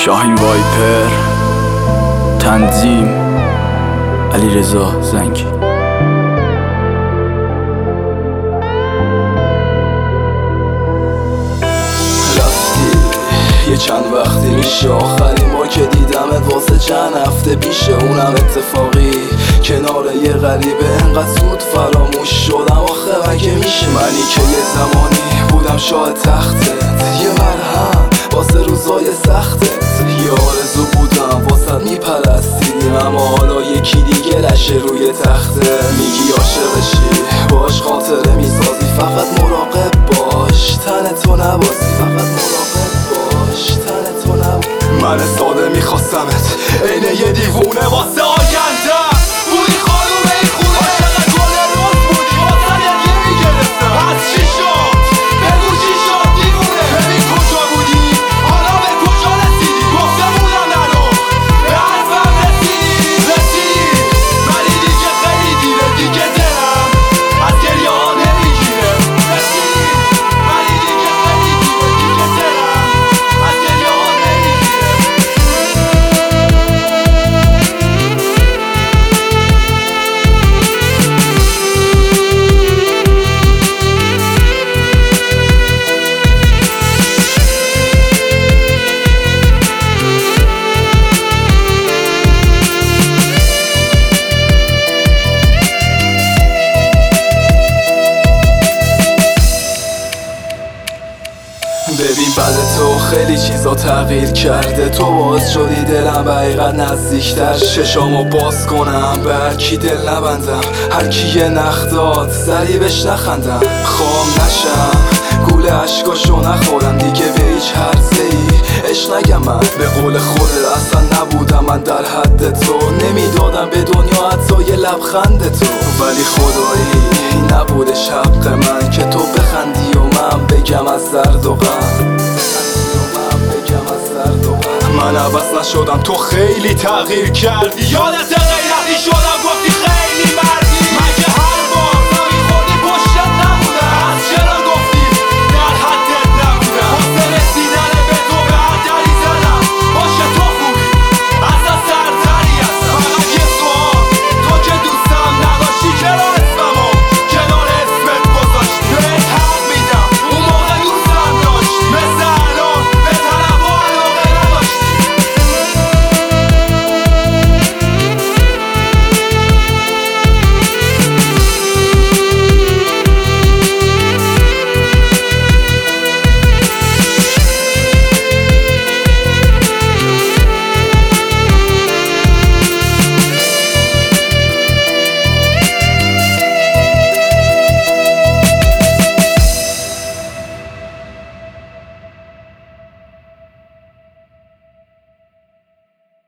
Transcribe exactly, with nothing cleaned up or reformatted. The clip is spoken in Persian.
شاهین وایپر، تنظیم علیرضا زنگی. یه چند وقتی میشه آخرین بار که دیدمت واسه چند هفته پیشه، اونم اتفاقی کنار یه غریبه انقدر زود فراموش شدم. آخه مگه میشه منی که یه زمانی بودم شاه تختت، یه مرهم واسه روزای سختت، یه آرزو بودم واسه میپرستیدیم، اما حالا یکی دیگه لشه روی تخته. میگی عاشقشی باش خاطره میسازی، فقط مراقب باش تنتو نبازی، فقط مراقب باش تنتو نبازی. من ساده میخواستمت اینه یه دیوونه واسه آینده بودی خانوم این خونه، عاشق گل روز بودی واسه یه میگرفتم. پس چی شد؟ بگو چی شد دیوونه؟ ببین کجا بودی؟ حالا به کجا رسیدی؟ گفته بودم نرو به حرفم رسیدی رسیدی ولی دیگه خیلی دیره، دیگه دلم از گریه ها نمیگیره. رسیدی ولی دیگه خیلی دیره، دیگه دلم از گریه ها نمیگیره. ببین بعد تو خیلی چیزا تغییر کرده، تو باعث شدی دلم به حقیقت نزدیکتر، چشامو باز کنم به هر کی دل نبندم، هر کی یه نخ داد سری بهش نخندم، خام نشم گول عشقاشو نخورم دیگه به هیچ هرزه ای اش نگم. من به قول خودت اصلا نبودم من در حد تو، نمیدادم به دنیا حتی یه لبخند تو، ولی خدایی نبودش حق من که تو بخندی و من بگم از درد و غم. من عوض نشدم تو خیلی تغییر کردی، یادت غیرتی شدم گفت